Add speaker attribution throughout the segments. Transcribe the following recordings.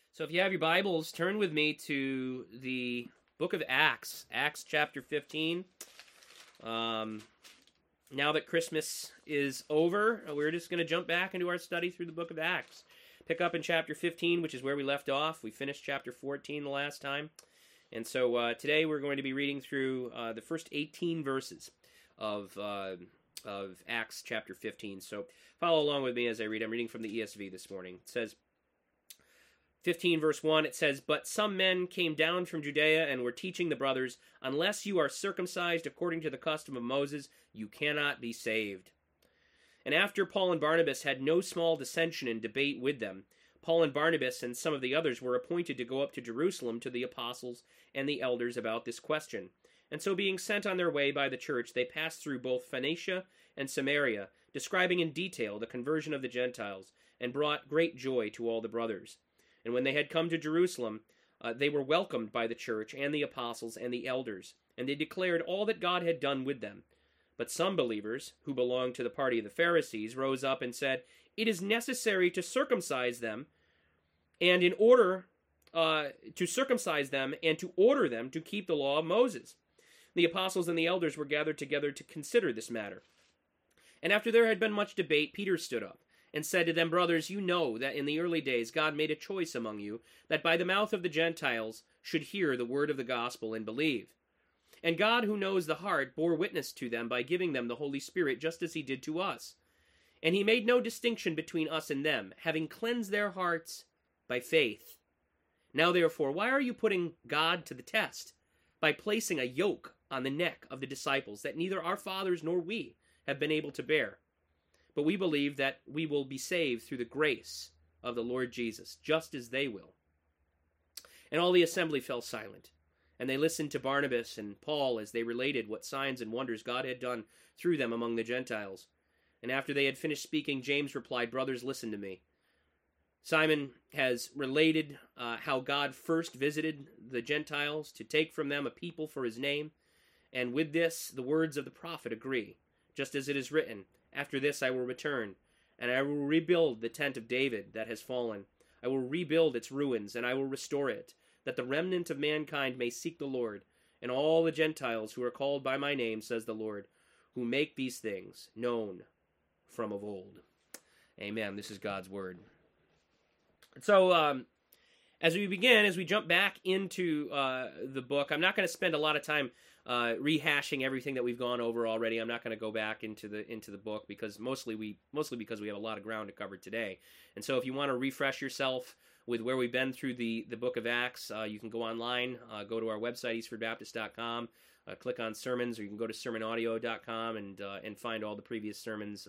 Speaker 1: So if you have your Bibles, turn with me to the book of Acts, Acts chapter 15. Now that Christmas is over, we're just going to jump back into our study through the book of Acts. Pick up in chapter 15, which is where we left off. We finished chapter 14 the last time. And so today we're going to be reading through the first 18 verses of Acts chapter 15. So follow along with me as I read. I'm reading from the ESV this morning. It says, 15 verse 1, it says, "But some men came down from Judea and were teaching the brothers, unless you are circumcised according to the custom of Moses, you cannot be saved. And after Paul and Barnabas had no small dissension and debate with them, Paul and Barnabas and some of the others were appointed to go up to Jerusalem to the apostles and the elders about this question. And so being sent on their way by the church, they passed through both Phoenicia and Samaria, describing in detail the conversion of the Gentiles, and brought great joy to all the brothers. And when they had come to Jerusalem, they were welcomed by the church and the apostles and the elders, and they declared all that God had done with them. But some believers, who belonged to the party of the Pharisees, rose up and said, 'It is necessary to circumcise them, and in order to circumcise them and to order them to keep the law of Moses.' The apostles and the elders were gathered together to consider this matter. And after there had been much debate, Peter stood up and said to them, 'Brothers, you know that in the early days God made a choice among you, that by the mouth of the Gentiles should hear the word of the gospel and believe. And God, who knows the heart, bore witness to them by giving them the Holy Spirit, just as he did to us. And he made no distinction between us and them, having cleansed their hearts by faith. Now therefore, why are you putting God to the test, by placing a yoke on the neck of the disciples that neither our fathers nor we have been able to bear? But we believe that we will be saved through the grace of the Lord Jesus, just as they will.' And all the assembly fell silent, and they listened to Barnabas and Paul as they related what signs and wonders God had done through them among the Gentiles. And after they had finished speaking, James replied, 'Brothers, listen to me. Simon has related how God first visited the Gentiles to take from them a people for his name, and with this the words of the prophet agree, just as it is written, 'After this I will return, and I will rebuild the tent of David that has fallen. I will rebuild its ruins, and I will restore it, that the remnant of mankind may seek the Lord, and all the Gentiles who are called by my name, says the Lord, who make these things known from of old.'" Amen. This is God's word. So, as we jump back into the book, I'm not going to spend a lot of time rehashing everything that we've gone over already. I'm not going to go back into the book mostly because we have a lot of ground to cover today. And so if you want to refresh yourself with where we've been through the book of Acts, you can go online, go to our website, eastfordbaptist.com, click on sermons, or you can go to sermonaudio.com and find all the previous sermons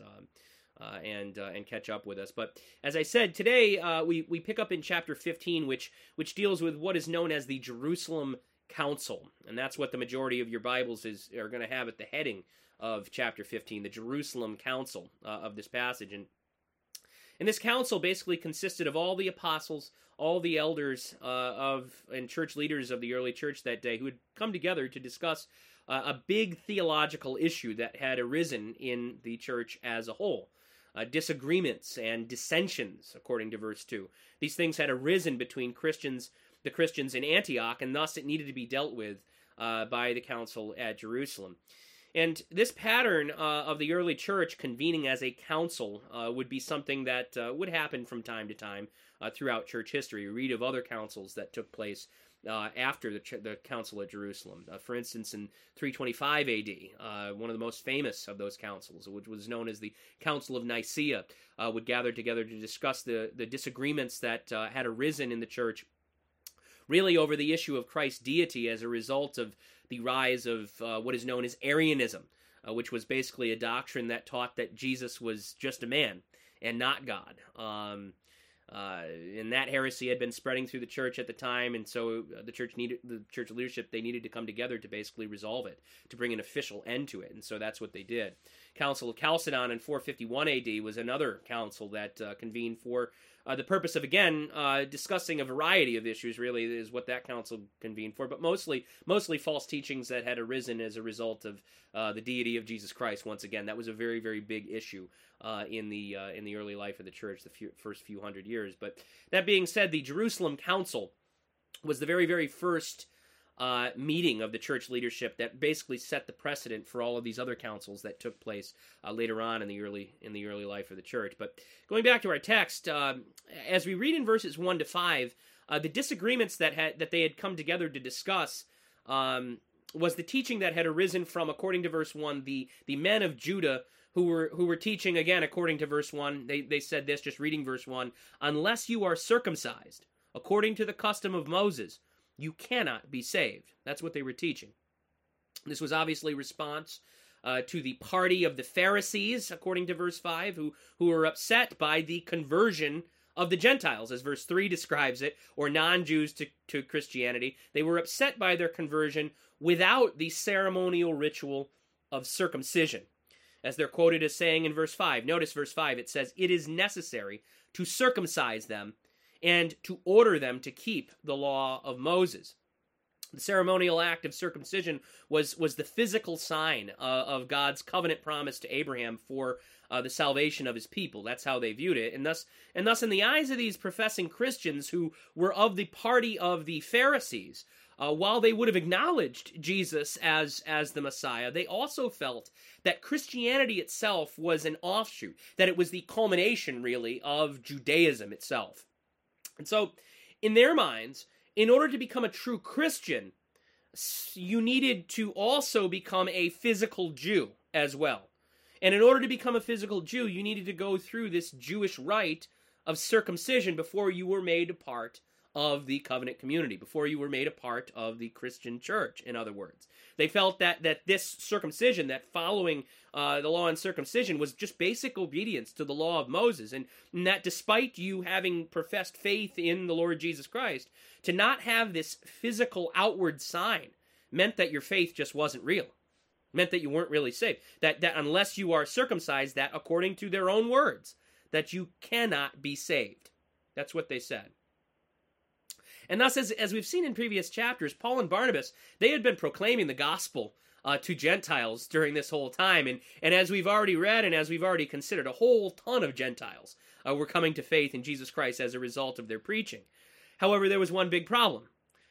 Speaker 1: and catch up with us. But as I said, today we pick up in chapter 15, which deals with what is known as the Jerusalem Council, and that's what the majority of your Bibles are going to have at the heading of chapter 15, the Jerusalem Council of this passage. And this council basically consisted of all the apostles, all the elders and church leaders of the early church that day, who had come together to discuss a big theological issue that had arisen in the church as a whole. Disagreements and dissensions, according to verse 2. These things had arisen between the Christians in Antioch, and thus it needed to be dealt with by the council at Jerusalem. And this pattern of the early church convening as a council would be something that would happen from time to time throughout church history. We read of other councils that took place after the council at Jerusalem. For instance, in 325 AD, one of the most famous of those councils, which was known as the Council of Nicaea, would gather together to discuss the disagreements that had arisen in the church, really over the issue of Christ's deity as a result of the rise of what is known as Arianism, which was basically a doctrine that taught that Jesus was just a man and not God. And that heresy had been spreading through the church at the time, and so the church leadership, they needed to come together to basically resolve it, to bring an official end to it, and so that's what they did. Council of Chalcedon in 451 AD was another council that convened for The purpose of, again, discussing a variety of issues really is what that council convened for, but mostly false teachings that had arisen as a result of the deity of Jesus Christ. Once again, that was a very, very big issue in the early life of the church, the first few hundred years. But that being said, the Jerusalem Council was the very, very first meeting of the church leadership that basically set the precedent for all of these other councils that took place later on in the early life of the church. But going back to our text, as we read in verses 1 to 5, the disagreements that they had come together to discuss was the teaching that had arisen from, according to verse 1, the men of Judah who were teaching, again, according to verse 1. They said this, just reading verse 1, "Unless you are circumcised according to the custom of Moses, you cannot be saved." That's what they were teaching. This was obviously response to the party of the Pharisees, according to verse 5, who were upset by the conversion of the Gentiles, as verse 3 describes it, or non-Jews to Christianity. They were upset by their conversion without the ceremonial ritual of circumcision. As they're quoted as saying in verse 5, notice verse 5, it says, "It is necessary to circumcise them and to order them to keep the law of Moses." The ceremonial act of circumcision was the physical sign of God's covenant promise to Abraham for the salvation of his people. That's how they viewed it. And thus in the eyes of these professing Christians who were of the party of the Pharisees, while they would have acknowledged Jesus as the Messiah, they also felt that Christianity itself was an offshoot, that it was the culmination, really, of Judaism itself. And so, in their minds, in order to become a true Christian, you needed to also become a physical Jew as well. And in order to become a physical Jew, you needed to go through this Jewish rite of circumcision before you were made a part of the covenant community, before you were made a part of the Christian church, in other words. They felt that this circumcision, that following the law and circumcision, was just basic obedience to the law of Moses, and that despite you having professed faith in the Lord Jesus Christ, to not have this physical outward sign meant that your faith just wasn't real, meant that you weren't really saved, that unless you are circumcised, that according to their own words, that you cannot be saved. That's what they said. And thus, as we've seen in previous chapters, Paul and Barnabas, they had been proclaiming the gospel to Gentiles during this whole time. And as we've already read and as we've already considered, a whole ton of Gentiles were coming to faith in Jesus Christ as a result of their preaching. However, there was one big problem.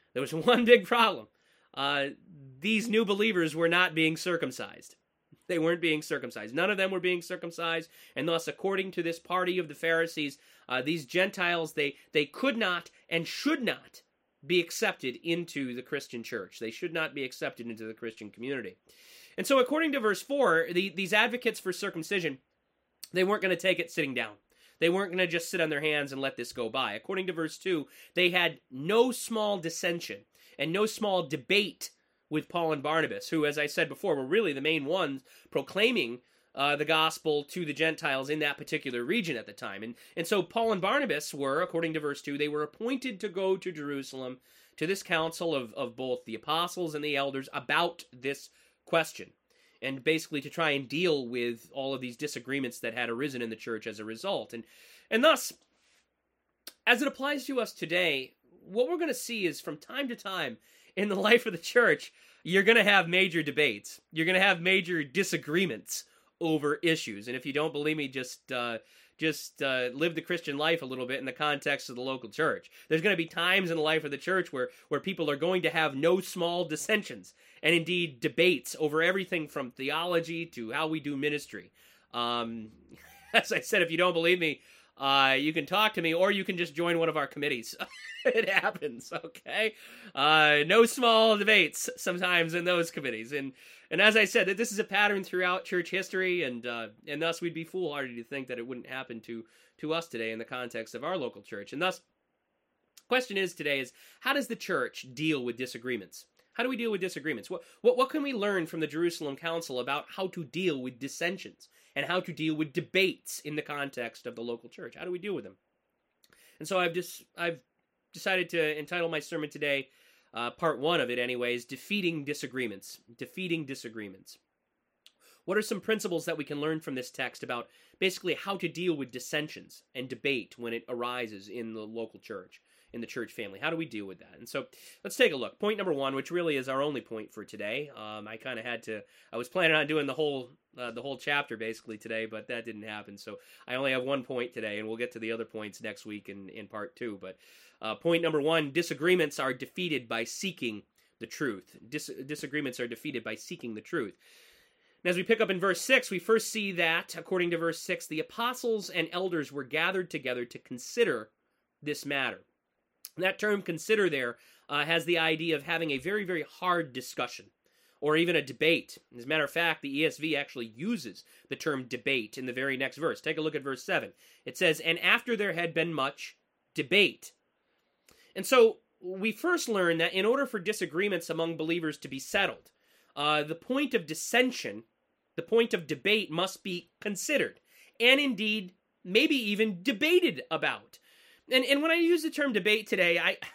Speaker 1: These new believers were not being circumcised. They weren't being circumcised. None of them were being circumcised. And thus, according to this party of the Pharisees, these Gentiles, they could not and should not be accepted into the Christian church. They should not be accepted into the Christian community. And so, according to verse 4, these advocates for circumcision, they weren't going to take it sitting down. They weren't going to just sit on their hands and let this go by. According to verse 2, they had no small dissension and no small debate with Paul and Barnabas, who, as I said before, were really the main ones proclaiming the gospel to the Gentiles in that particular region at the time. And so Paul and Barnabas were, according to verse 2, they were appointed to go to Jerusalem to this council of both the apostles and the elders about this question, and basically to try and deal with all of these disagreements that had arisen in the church as a result. And thus, as it applies to us today, what we're going to see is from time to time in the life of the church, you're going to have major debates. You're going to have major disagreements over issues. And if you don't believe me, just live the Christian life a little bit in the context of the local church. There's going to be times in the life of the church where people are going to have no small dissensions, and indeed debates over everything from theology to how we do ministry. As I said, if you don't believe me, you can talk to me, or you can just join one of our committees. It happens, okay? No small debates sometimes in those committees. And as I said, that this is a pattern throughout church history, and thus we'd be foolhardy to think that it wouldn't happen to us today in the context of our local church. And thus, the question today is, how does the church deal with disagreements? How do we deal with disagreements? What can we learn from the Jerusalem Council about how to deal with dissensions and how to deal with debates in the context of the local church? How do we deal with them? And so I've decided to entitle my sermon today, part one of it anyways, Defeating Disagreements. Defeating Disagreements. What are some principles that we can learn from this text about basically how to deal with dissensions and debate when it arises in the local church, in the church family? How do we deal with that? And so let's take a look. Point number one, which really is our only point for today. I was planning on doing the whole chapter basically today, but that didn't happen. So I only have one point today, and we'll get to the other points next week in part two. But point number one, disagreements are defeated by seeking the truth. Disagreements are defeated by seeking the truth. And as we pick up in verse 6, we first see that, according to verse 6, the apostles and elders were gathered together to consider this matter. That term consider there has the idea of having a very, very hard discussion, or even a debate. As a matter of fact, the ESV actually uses the term debate in the very next verse. Take a look at verse 7. It says, "And after there had been much debate." And so we first learn that in order for disagreements among believers to be settled, the point of dissension, the point of debate must be considered, and indeed, maybe even debated about. And when I use the term debate today,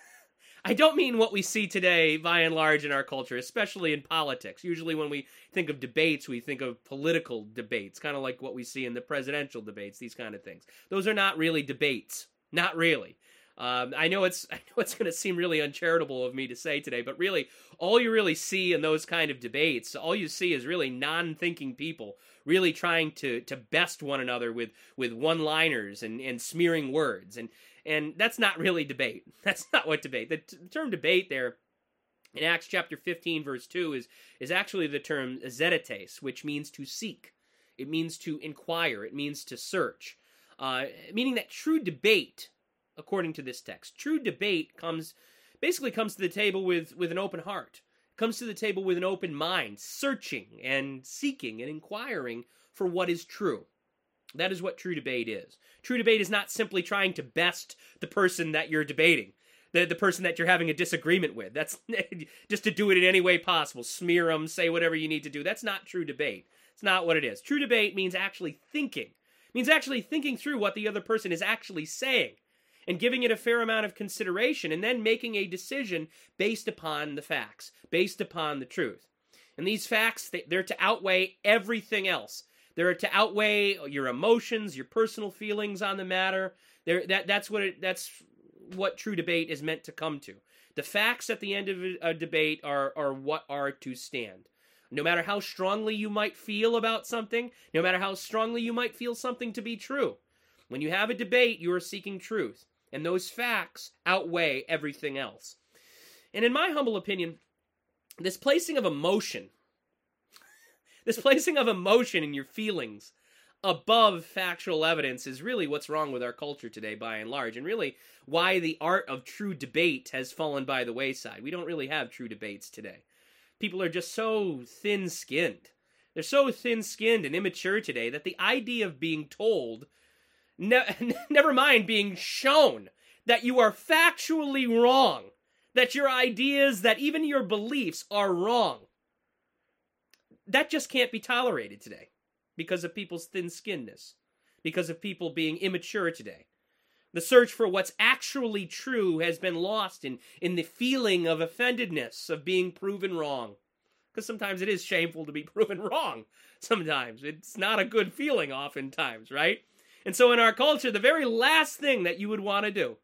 Speaker 1: I don't mean what we see today by and large in our culture, especially in politics. Usually when we think of debates, we think of political debates, kind of like what we see in the presidential debates, these kind of things. Those are not really debates. Not really. I know it's going to seem really uncharitable of me to say today, but really, all you really see in those kind of debates, all you see is really non-thinking people really trying to best one another with one-liners and smearing words. And that's not really debate. That's not what debate. The term debate there in Acts chapter 15, verse 2 is actually the term zedetes, which means to seek. It means to inquire. It means to search. Meaning that true debate, according to this text, true debate comes to the table with an open heart. Comes to the table with an open mind, searching and seeking and inquiring for what is true. That is what true debate is. True debate is not simply trying to best the person that you're debating, the person that you're having a disagreement with. That's just to do it in any way possible. Smear them, say whatever you need to do. That's not true debate. It's not what it is. True debate means actually thinking. It means actually thinking through what the other person is actually saying and giving it a fair amount of consideration and then making a decision based upon the facts, based upon the truth. And these facts, they're to outweigh everything else. They're to outweigh your emotions, your personal feelings on the matter. That's what true debate is meant to come to. The facts at the end of a debate are what are to stand. No matter how strongly you might feel about something, no matter how strongly you might feel something to be true, when you have a debate, you are seeking truth. And those facts outweigh everything else. And in my humble opinion, this placing of emotion in your feelings above factual evidence is really what's wrong with our culture today by and large, and really why the art of true debate has fallen by the wayside. We don't really have true debates today. People are just so thin-skinned. They're so thin-skinned and immature today that the idea of being told, never mind being shown, that you are factually wrong, that your ideas, that even your beliefs are wrong, that just can't be tolerated today because of people's thin-skinnedness, because of people being immature today. The search for what's actually true has been lost in the feeling of offendedness, of being proven wrong. Because sometimes it is shameful to be proven wrong. Sometimes. It's not a good feeling oftentimes, right? And so in our culture, the very last thing that you would want to do,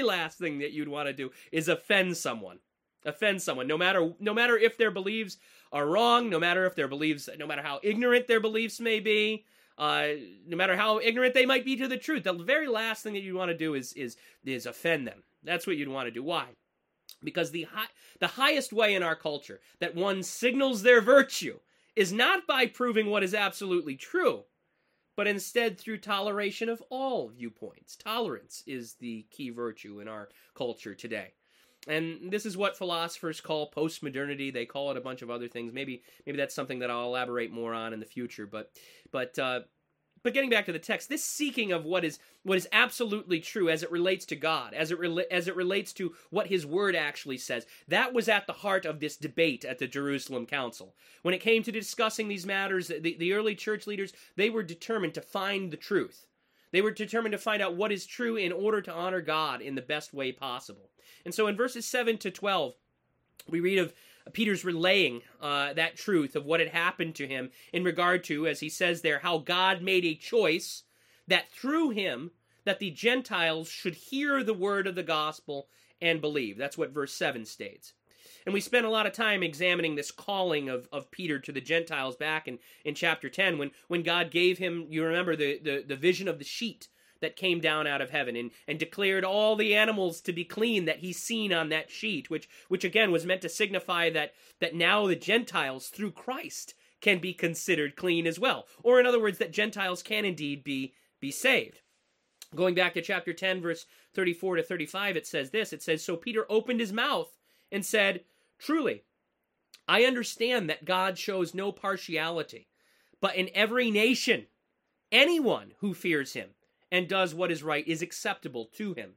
Speaker 1: is offend someone. Offend someone, no matter if their beliefs are wrong, no matter how ignorant their beliefs may be, no matter how ignorant they might be to the truth. The very last thing that you want to do is offend them. That's what you'd want to do. Why? Because the highest way in our culture that one signals their virtue is not by proving what is absolutely true, but instead through toleration of all viewpoints. Tolerance is the key virtue in our culture today. And this is what philosophers call postmodernity. They call it a bunch of other things. Maybe that's something that I'll elaborate more on in the future. But getting back to the text, this seeking of what is absolutely true as it relates to God, as it relates to what His Word actually says, that was at the heart of this debate at the Jerusalem Council. When it came to discussing these matters, the early church leaders, they were determined to find the truth. They were determined to find out what is true in order to honor God in the best way possible. And so in verses 7 to 12, we read Peter's relaying that truth of what had happened to him in regard to, as he says there, how God made a choice that through him, that the Gentiles should hear the word of the gospel and believe. That's what verse 7 states. And we spent a lot of time examining this calling of Peter to the Gentiles back in chapter 10 when God gave him, you remember, the vision of the sheet that came down out of heaven and declared all the animals to be clean that he's seen on that sheet, which again was meant to signify that now the Gentiles through Christ can be considered clean as well. Or in other words, that Gentiles can indeed be saved. Going back to chapter 10, verse 34 to 35, it says this. It says, "So Peter opened his mouth and said, 'Truly, I understand that God shows no partiality, but in every nation, anyone who fears him and does what is right is acceptable to him.'"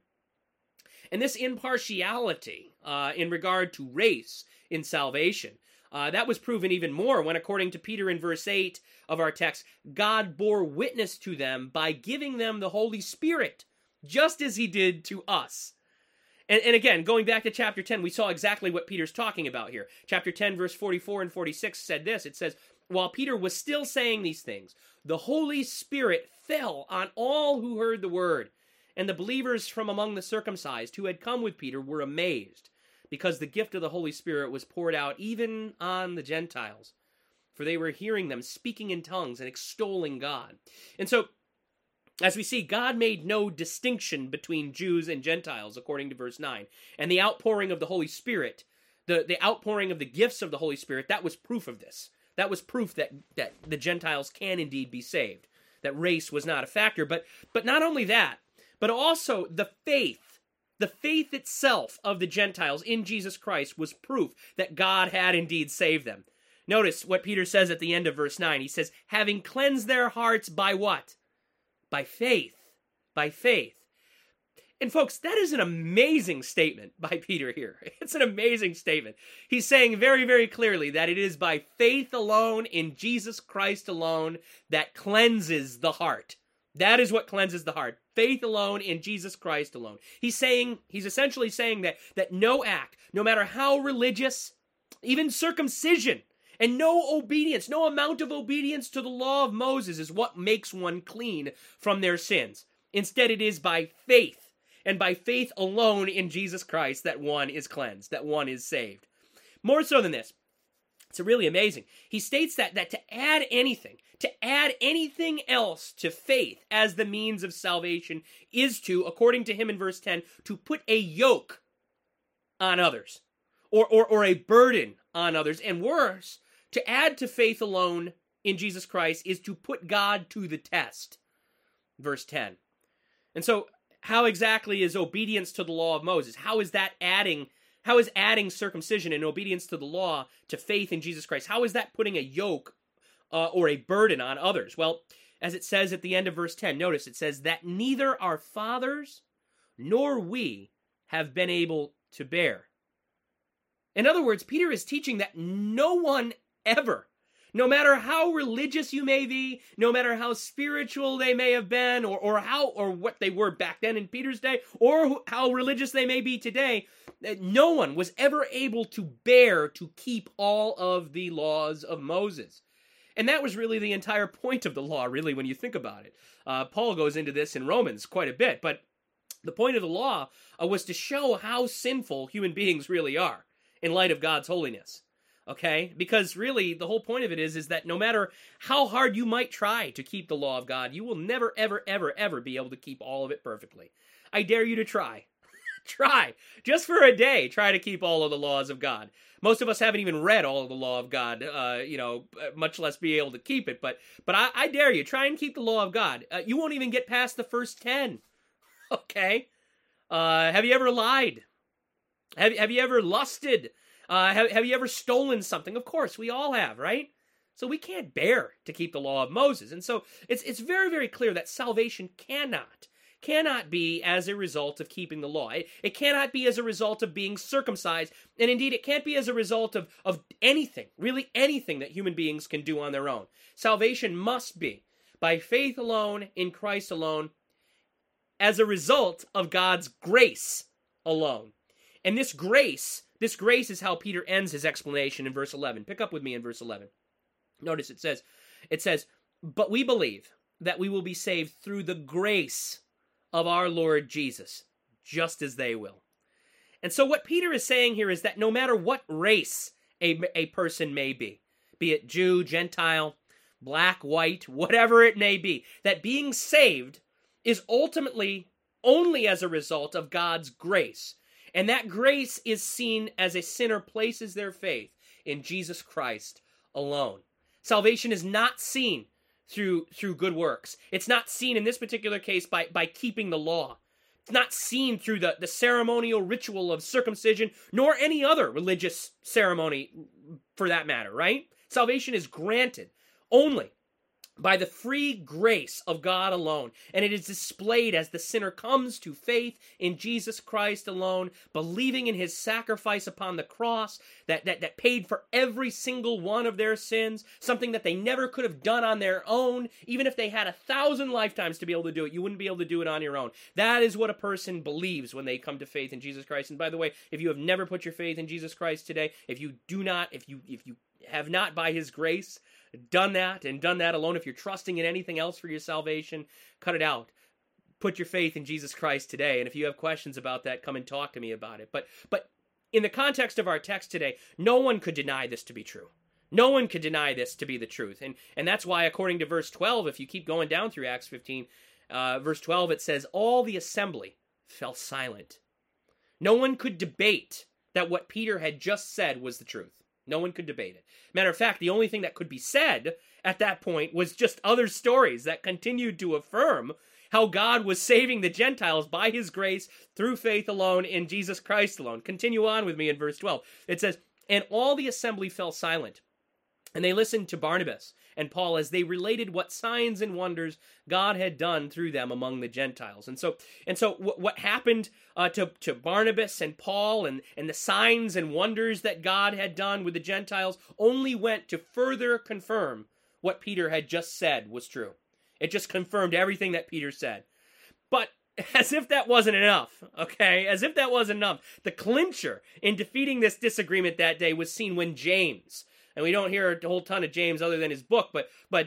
Speaker 1: And this impartiality in regard to race in salvation, that was proven even more when, according to Peter in verse 8 of our text, God bore witness to them by giving them the Holy Spirit, just as he did to us. And again, going back to chapter 10, we saw exactly what Peter's talking about here. Chapter 10, verse 44 and 46 said this. It says, "While Peter was still saying these things, the Holy Spirit fell on all who heard the word, and the believers from among the circumcised who had come with Peter were amazed, because the gift of the Holy Spirit was poured out even on the Gentiles, for they were hearing them speaking in tongues and extolling God." And so, as we see, God made no distinction between Jews and Gentiles, according to verse 9. And the outpouring of the Holy Spirit, the outpouring of the gifts of the Holy Spirit, that was proof of this. That was proof that the Gentiles can indeed be saved, that race was not a factor. But not only that, but also the faith itself of the Gentiles in Jesus Christ was proof that God had indeed saved them. Notice what Peter says at the end of verse 9. He says, "Having cleansed their hearts by what? By faith." By faith. And folks, that is an amazing statement by Peter here. It's an amazing statement. He's saying very, very clearly that it is by faith alone in Jesus Christ alone that cleanses the heart. That is what cleanses the heart. Faith alone in Jesus Christ alone. He's essentially saying that no act, no matter how religious, even circumcision, and no obedience, no amount of obedience to the law of Moses is what makes one clean from their sins. Instead, it is by faith, and by faith alone in Jesus Christ, that one is cleansed, that one is saved. More so than this, it's really amazing. He states that to add anything else to faith as the means of salvation is to, according to him in verse 10, to put a yoke on others, or a burden on others, and worse, to add to faith alone in Jesus Christ is to put God to the test. Verse 10. And so, how exactly is obedience to the law of Moses? How is adding circumcision and obedience to the law to faith in Jesus Christ? How is that putting a yoke or a burden on others? Well, as it says at the end of verse 10, notice it says that neither our fathers nor we have been able to bear. In other words, Peter is teaching that no one ever, no matter how religious you may be, no matter how spiritual they may have been, or what they were back then in Peter's day, or how religious they may be today, no one was ever able to bear to keep all of the laws of Moses. And that was really the entire point of the law, really, when you think about it. Paul goes into this in Romans quite a bit, but the point of the law was to show how sinful human beings really are in light of God's holiness. Okay? Because really, the whole point of it is that no matter how hard you might try to keep the law of God, you will never, ever, ever, ever be able to keep all of it perfectly. I dare you to try. Try. Just for a day, try to keep all of the laws of God. Most of us haven't even read all of the law of God, much less be able to keep it. But I dare you, try and keep the law of God. You won't even get past the first 10. Okay? Have you ever lied? Have you ever lusted? Have you ever stolen something? Of course, we all have, right? So we can't bear to keep the law of Moses. And so it's very, very clear that salvation cannot be as a result of keeping the law. It cannot be as a result of being circumcised. And indeed, it can't be as a result of anything, really anything that human beings can do on their own. Salvation must be by faith alone, in Christ alone, as a result of God's grace alone. And this grace This grace is how Peter ends his explanation in verse 11. Pick up with me in verse 11. Notice it says, but we believe that we will be saved through the grace of our Lord Jesus, just as they will. And so what Peter is saying here is that no matter what race a person may be it Jew, Gentile, black, white, whatever it may be, that being saved is ultimately only as a result of God's grace. And that grace is seen as a sinner places their faith in Jesus Christ alone. Salvation is not seen through good works. It's not seen in this particular case by keeping the law. It's not seen through the ceremonial ritual of circumcision, nor any other religious ceremony for that matter, right? Salvation is granted only by the free grace of God alone, and it is displayed as the sinner comes to faith in Jesus Christ alone, believing in his sacrifice upon the cross that paid for every single one of their sins, something that they never could have done on their own. Even if they had 1,000 lifetimes to be able to do it, you wouldn't be able to do it on your own. That is what a person believes when they come to faith in Jesus Christ. And by the way, if you have never put your faith in Jesus Christ today, if you have not by his grace done that alone, if you're trusting in anything else for your salvation, cut it out. Put your faith in Jesus Christ today. And if you have questions about that, come and talk to me about it. But in the context of our text today, no one could deny this to be true. No one could deny this to be the truth. And that's why, according to verse 12, if you keep going down through Acts 15, verse 12, it says, all the assembly fell silent. No one could debate that what Peter had just said was the truth. No one could debate it. Matter of fact, the only thing that could be said at that point was just other stories that continued to affirm how God was saving the Gentiles by his grace through faith alone in Jesus Christ alone. Continue on with me in verse 12. It says, and all the assembly fell silent, and they listened to Barnabas and Paul as they related what signs and wonders God had done through them among the Gentiles. And so what happened to Barnabas and Paul and the signs and wonders that God had done with the Gentiles only went to further confirm what Peter had just said was true. It just confirmed everything that Peter said. But as if that wasn't enough, okay? As if that wasn't enough. The clincher in defeating this disagreement that day was seen when James, and we don't hear a whole ton of James other than his book, but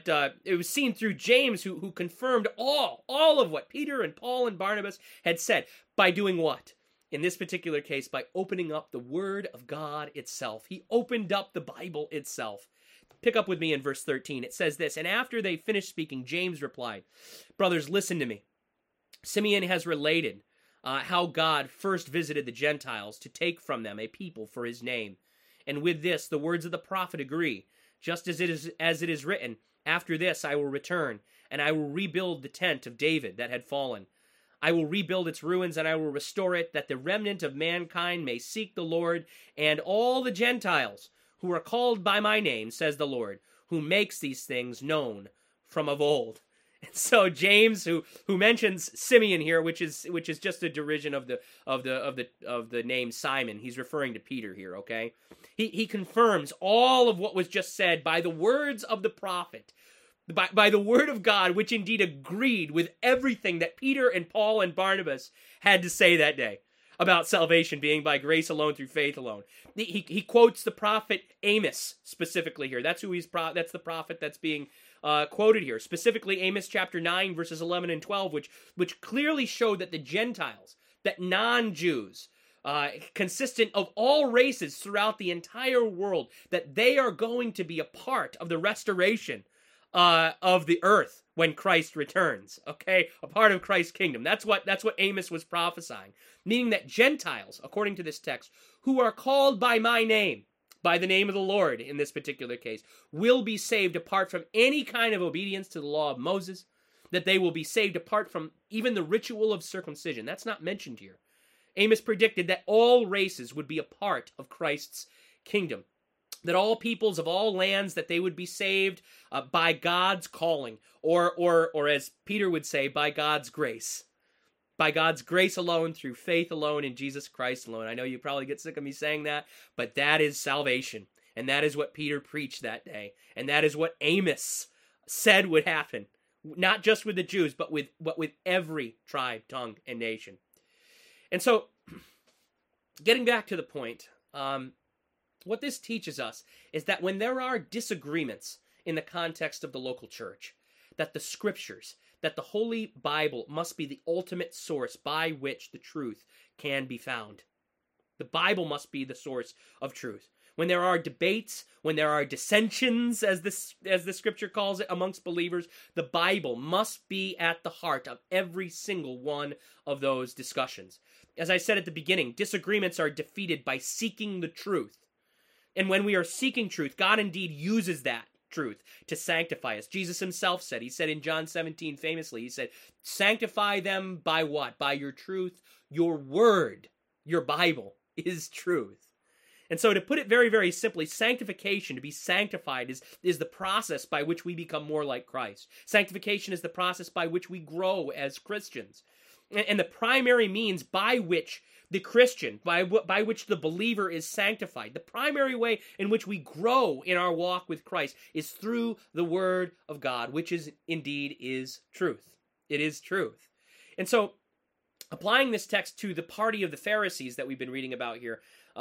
Speaker 1: it was seen through James who confirmed all of what Peter and Paul and Barnabas had said. By doing what? In this particular case, by opening up the Word of God itself. He opened up the Bible itself. Pick up with me in verse 13. It says this, and after they finished speaking, James replied, brothers, listen to me. Simeon has related how God first visited the Gentiles to take from them a people for his name. And with this, the words of the prophet agree, just as it is written, after this I will return, and I will rebuild the tent of David that had fallen. I will rebuild its ruins, and I will restore it, that the remnant of mankind may seek the Lord, and all the Gentiles who are called by my name, says the Lord, who makes these things known from of old. And so James, who mentions Simeon here, which is just a derision of the name Simon, he's referring to Peter here. Okay, he confirms all of what was just said by the words of the prophet, by the word of God, which indeed agreed with everything that Peter and Paul and Barnabas had to say that day about salvation being by grace alone through faith alone. He quotes the prophet Amos specifically here. That's that's the prophet that's being quoted here. Specifically Amos chapter 9 verses 11 and 12, which clearly showed that the Gentiles, that non-Jews, consistent of all races throughout the entire world, that they are going to be a part of the restoration of the earth when Christ returns, okay? A part of Christ's kingdom. That's what Amos was prophesying. Meaning that Gentiles, according to this text, who are called by my name, by the name of the Lord in this particular case, will be saved apart from any kind of obedience to the law of Moses, that they will be saved apart from even the ritual of circumcision. That's not mentioned here. Amos predicted that all races would be a part of Christ's kingdom, that all peoples of all lands, that they would be saved by God's calling, or as Peter would say, by God's grace. By God's grace alone, through faith alone, in Jesus Christ alone. I know you probably get sick of me saying that, but that is salvation. And that is what Peter preached that day. And that is what Amos said would happen. Not just with the Jews, but with every tribe, tongue, and nation. And so, getting back to the point, What this teaches us is that when there are disagreements in the context of the local church, that the scriptures, that the Holy Bible must be the ultimate source by which the truth can be found. The Bible must be the source of truth. When there are debates, when there are dissensions, as the scripture calls it, amongst believers, the Bible must be at the heart of every single one of those discussions. As I said at the beginning, disagreements are defeated by seeking the truth. And when we are seeking truth, God indeed uses that truth to sanctify us. Jesus himself said, he said in John 17 famously, he said, sanctify them by what? By your truth. Your word, your Bible, is truth. And so to put it very, very simply, sanctification, to be sanctified, is the process by which we become more like Christ. Sanctification is the process by which we grow as Christians. And the primary means by which the Christian, by which the believer is sanctified, the primary way in which we grow in our walk with Christ is through the Word of God, which is indeed is truth. It is truth. And so, applying this text to the party of the Pharisees that we've been reading about here,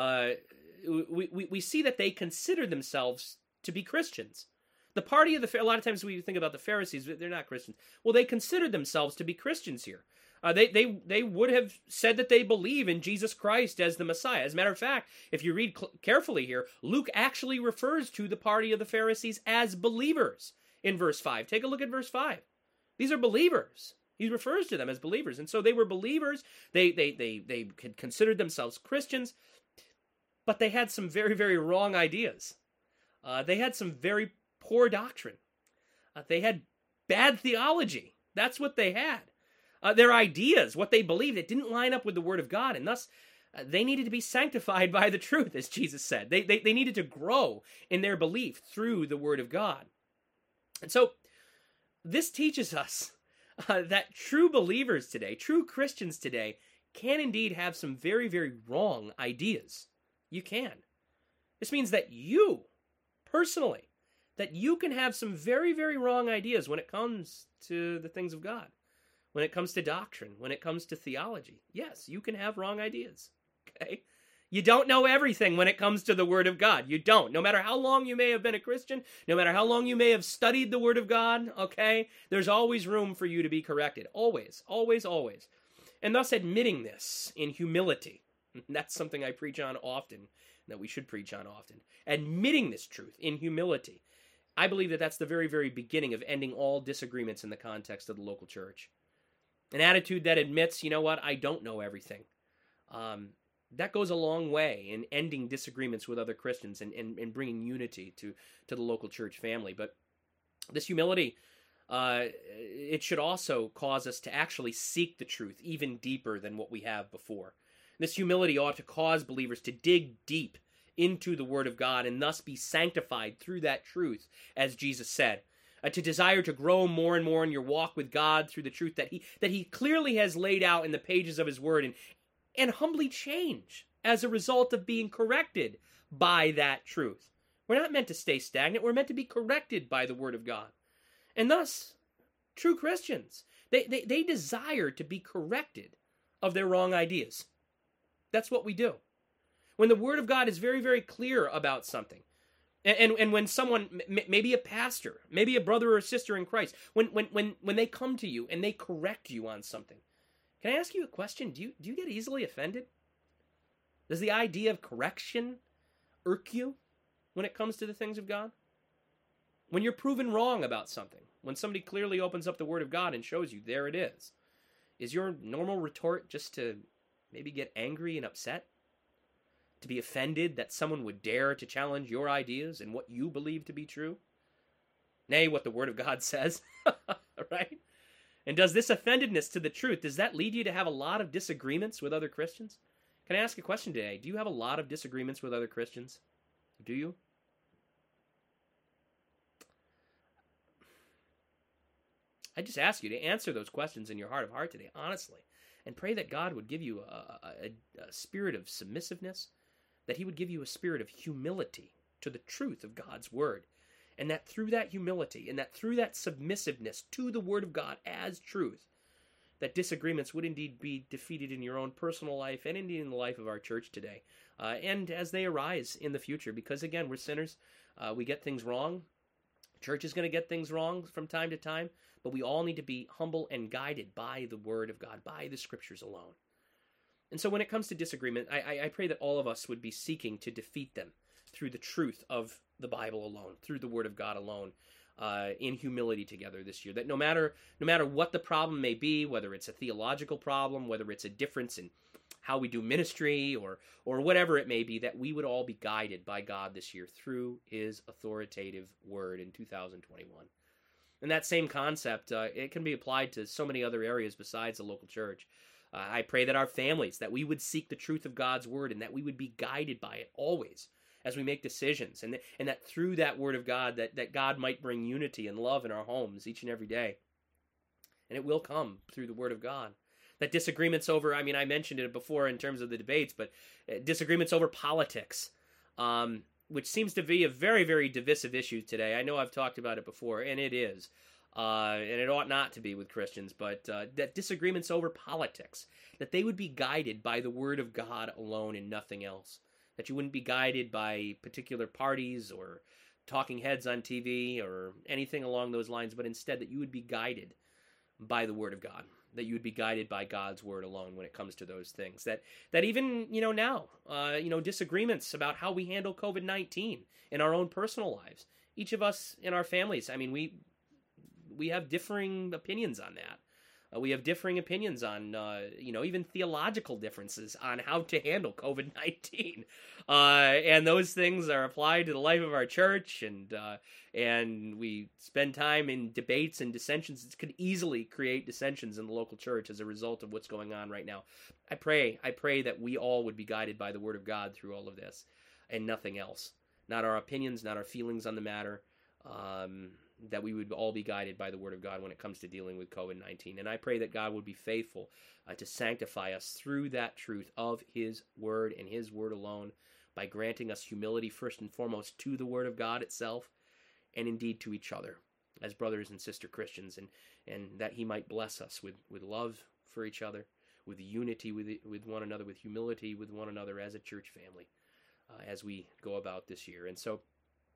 Speaker 1: we see that they consider themselves to be Christians. The party of the a lot of times we think about the Pharisees, they're not Christians. Well, they considered themselves to be Christians here. They would have said that they believe in Jesus Christ as the Messiah. As a matter of fact, if you read carefully here, Luke actually refers to the party of the Pharisees as believers in verse 5. Take a look at verse 5. These are believers. He refers to them as believers. And so they were believers. They considered themselves Christians, but they had some very, very wrong ideas. They had some very poor doctrine. They had bad theology. That's what they had. Their ideas, what they believed, it didn't line up with the Word of God, and thus they needed to be sanctified by the truth, as Jesus said. They needed to grow in their belief through the Word of God. And so this teaches us that true believers today, true Christians today, can indeed have some very, very wrong ideas. You can. This means that you, personally, that you can have some very, very wrong ideas when it comes to the things of God. When it comes to doctrine, when it comes to theology. Yes, you can have wrong ideas, okay? You don't know everything when it comes to the Word of God. You don't. No matter how long you may have been a Christian, no matter how long you may have studied the Word of God, okay? There's always room for you to be corrected. Always, always, always. And thus admitting this in humility. That's something I preach on often, that we should preach on often. Admitting this truth in humility. I believe that that's the very, very beginning of ending all disagreements in the context of the local church. An attitude that admits, you know what, I don't know everything. That goes a long way in ending disagreements with other Christians and bringing unity to the local church family. But this humility, it should also cause us to actually seek the truth even deeper than what we have before. This humility ought to cause believers to dig deep into the Word of God and thus be sanctified through that truth, as Jesus said. To desire to grow more and more in your walk with God through the truth that he clearly has laid out in the pages of his Word, and humbly change as a result of being corrected by that truth. We're not meant to stay stagnant. We're meant to be corrected by the Word of God. And thus, true Christians, they desire to be corrected of their wrong ideas. That's what we do. When the Word of God is very, very clear about something, and when someone, maybe a pastor, maybe a brother or sister in Christ, when they come to you and they correct you on something, can I ask you a question? Do you get easily offended? Does the idea of correction irk you when it comes to the things of God? When you're proven wrong about something, when somebody clearly opens up the Word of God and shows you, there it is your normal retort just to maybe get angry and upset? To be offended that someone would dare to challenge your ideas and what you believe to be true? Nay, what the Word of God says, right? And does this offendedness to the truth, does that lead you to have a lot of disagreements with other Christians? Can I ask a question today? Do you have a lot of disagreements with other Christians? Do you? I just ask you to answer those questions in your heart of heart today, honestly, and pray that God would give you a spirit of submissiveness, that he would give you a spirit of humility to the truth of God's Word, and that through that humility and that through that submissiveness to the Word of God as truth, that disagreements would indeed be defeated in your own personal life and indeed in the life of our church today, and as they arise in the future. Because again, we're sinners. We get things wrong. Church is going to get things wrong from time to time, but we all need to be humble and guided by the Word of God, by the Scriptures alone. And so when it comes to disagreement, I pray that all of us would be seeking to defeat them through the truth of the Bible alone, through the Word of God alone, in humility together this year. That no matter what the problem may be, whether it's a theological problem, whether it's a difference in how we do ministry, or whatever it may be, that we would all be guided by God this year through His authoritative Word in 2021. And that same concept, it can be applied to so many other areas besides the local church. I pray that our families, that we would seek the truth of God's Word, and that we would be guided by it always as we make decisions, and that through that Word of God, that God might bring unity and love in our homes each and every day. And it will come through the Word of God. That disagreements over, I mentioned it before in terms of the debates, but disagreements over politics, which seems to be a very, very divisive issue today. I know I've talked about it before, and it is. And it ought not to be with Christians, but that disagreements over politics, that they would be guided by the Word of God alone and nothing else. That you wouldn't be guided by particular parties or talking heads on TV or anything along those lines, but instead that you would be guided by the Word of God. That you would be guided by God's Word alone when it comes to those things. That even, now, disagreements about how we handle COVID-19 in our own personal lives. Each of us in our families, we have differing opinions on that. We have differing opinions on, even theological differences on how to handle COVID-19. And those things are applied to the life of our church, and we spend time in debates and dissensions. It could easily create dissensions in the local church as a result of what's going on right now. I pray that we all would be guided by the Word of God through all of this, and nothing else. Not our opinions, not our feelings on the matter, that we would all be guided by the Word of God when it comes to dealing with COVID-19. And I pray that God would be faithful to sanctify us through that truth of His Word and His Word alone, by granting us humility first and foremost to the Word of God itself, and indeed to each other as brothers and sister Christians, and that He might bless us with love for each other, with unity with one another, with humility with one another as a church family, as we go about this year. And so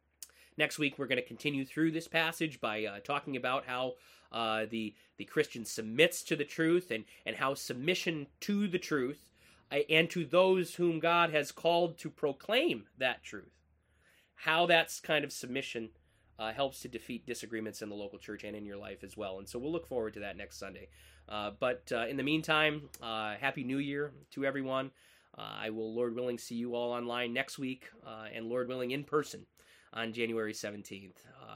Speaker 1: next week, we're going to continue through this passage by talking about how the Christian submits to the truth, and how submission to the truth and to those whom God has called to proclaim that truth, how that kind of submission helps to defeat disagreements in the local church and in your life as well. And so we'll look forward to that next Sunday. But in the meantime, Happy New Year to everyone. I will, Lord willing, see you all online next week, and Lord willing, in person on January 17th.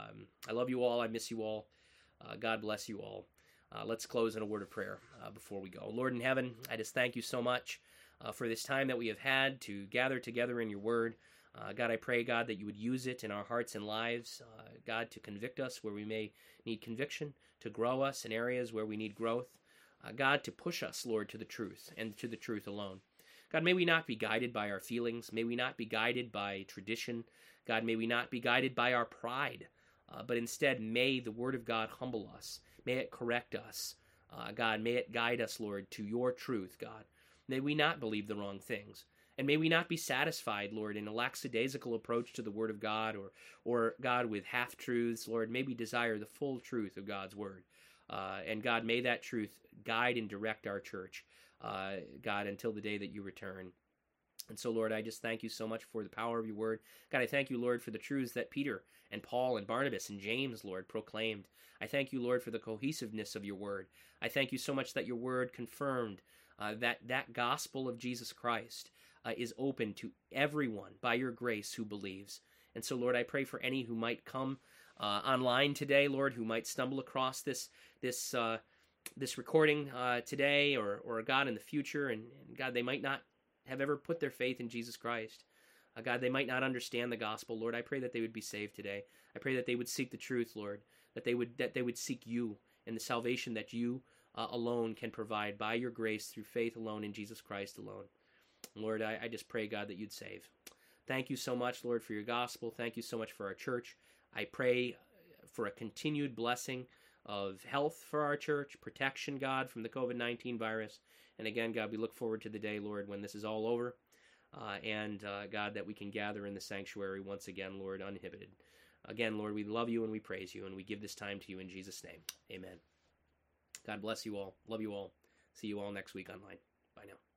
Speaker 1: I love you all. I miss you all. God bless you all. Let's close in a word of prayer before we go. Lord in heaven, I just thank you so much for this time that we have had to gather together in your word. God, I pray, God, that you would use it in our hearts and lives, God, to convict us where we may need conviction, to grow us in areas where we need growth, God, to push us, Lord, to the truth and to the truth alone. God, may we not be guided by our feelings. May we not be guided by tradition. God, may we not be guided by our pride, but instead may the Word of God humble us. May it correct us. God, may it guide us, Lord, to your truth, God. May we not believe the wrong things. And may we not be satisfied, Lord, in a lackadaisical approach to the Word of God, or God, with half-truths. Lord, may we desire the full truth of God's Word. And God, may that truth guide and direct our church, God, until the day that you return. And so, Lord, I just thank you so much for the power of your word. God, I thank you, Lord, for the truths that Peter and Paul and Barnabas and James, Lord, proclaimed. I thank you, Lord, for the cohesiveness of your word. I thank you so much that your word confirmed that gospel of Jesus Christ is open to everyone by your grace who believes. And so, Lord, I pray for any who might come online today, Lord, who might stumble across this recording today, or God, in the future, and God, they might not have ever put their faith in Jesus Christ. God, they might not understand the gospel. Lord, I pray that they would be saved today. I pray that they would seek the truth, Lord, that they would seek you and the salvation that you alone can provide by your grace through faith alone in Jesus Christ alone. Lord, I just pray, God, that you'd save. Thank you so much, Lord, for your gospel. Thank you so much for our church. I pray for a continued blessing of health for our church, protection, God, from the COVID-19 virus. And again, God, we look forward to the day, Lord, when this is all over. And God, that we can gather in the sanctuary once again, Lord, uninhibited. Again, Lord, we love you and we praise you, and we give this time to you in Jesus' name. Amen. God bless you all. Love you all. See you all next week online. Bye now.